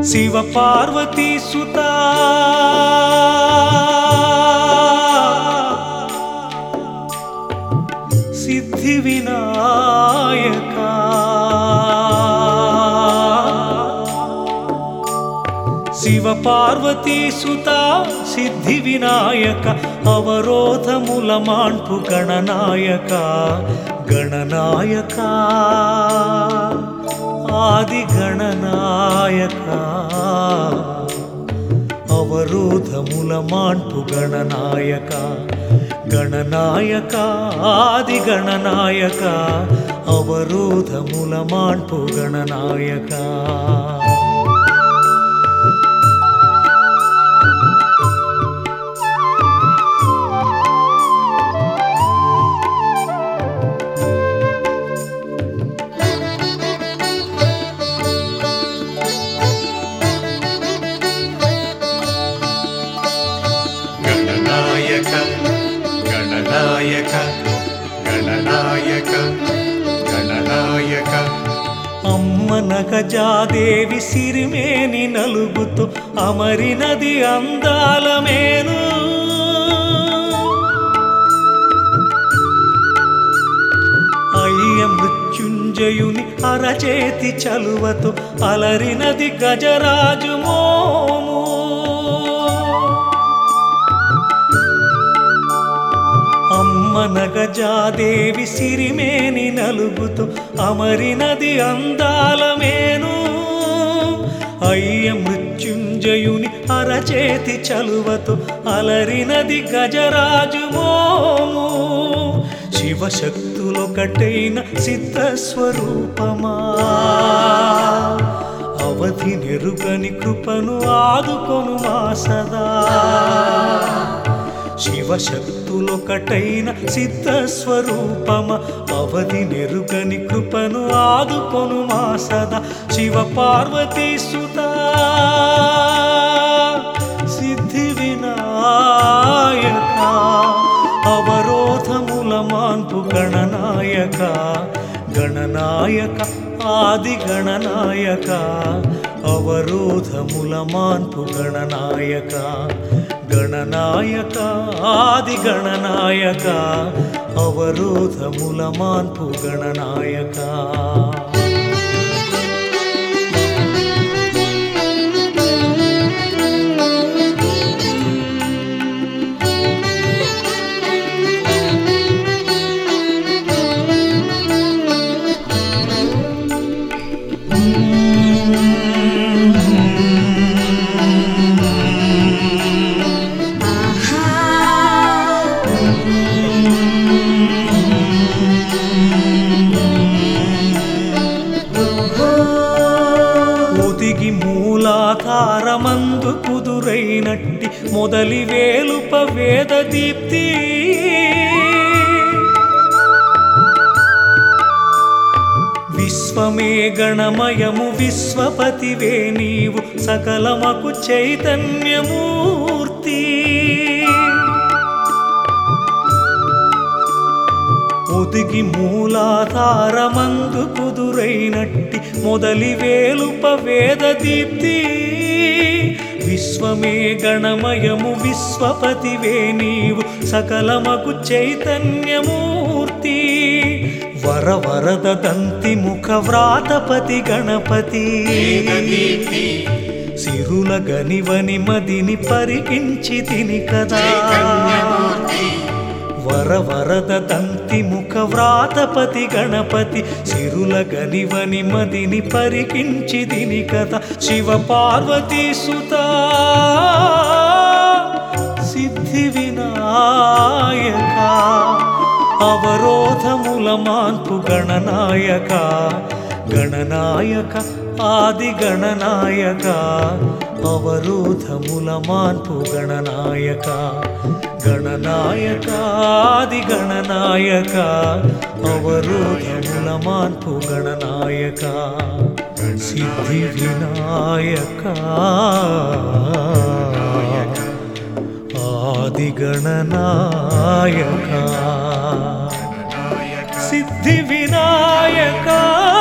శివ పార్వతీ సుతా సిద్ధి వినాయక శివ పార్వతీ సుతా సిద్ధి వినాయక అవరోధముల మాన్పు గణనాయక గణనాయక ఆది గణనాయక అవరోధముల మాన్పు గణనాయక గణనాయక ఆది గణనాయక అవరోధముల మాన్పు గణనాయక గణనాయక గణనాయక గణనాయక అమ్మన గజాదేవి సిరిమేని నలుగుతూ అమరినది అందాల మేను అయ్య మృత్యుంజయుని అరచేతి చలువతో అలరినది గజరాజు మోము అమ్మన గజాదేవి సిరిమేని నలుగుతూ అమరినది అందాల మేను అయ్య మృత్యుంజయుని అరచేతి చలువతో అలరినది గజరాజు మోము శివశక్తులొకటైన సిద్ధస్వరూపమా అవధి నెరుగని కృపను ఆదుకొను మా సదా శివశక్తులొకటైన సిద్ధస్వరూపమ అవధి నెరుగని కృపను ఆదుకొను మా సదా శివ పార్వతీ సుతా సిద్ధి వినాయక అవరోధముల మాన్పు గణనాయక గణనాయక ఆది గణనాయక అవరోధముల మాన్పు గణనాయక గణనాయక ఆది గణనాయక అవరోధముల మాన్పు గణనాయక మూలాధారమందు కుదురైనట్టి మొదలి వేలుప వేద దీప్తి విశ్వమే గణమయము విశ్వపతివే నీవు సకలమకు చైతన్యమూర్తి ఒదిగి మూలాధారమందు కుదురైనట్టి మొదలి వేలుప వేద దీప్తి విశ్వమే గణమయము విశ్వపతివే నీవు సకలమకు చైతన్యమూర్తి వరవరద దంతి ముఖ వ్రాతపతి గణపతి సిరుల గనివని మదిని పరికించి తిని కదా వరవరద దంతి ముఖ వ్రాతపతి గణపతి సిరుల గనివని మదిని పరికించి దిని కథ శివ పార్వతీ సుతా సిద్ధి వినాయక అవరోధముల మాన్పు గణనాయక గణనాయక ఆది గణనాయక అవరోధముల మాన్పు గణనాయక గణనాయక ఆది గణనాయక అవరోధముల మాన్పు గణనాయక సిద్ధి వినాయక ఆది గణనాయక సిద్ధి వినాయక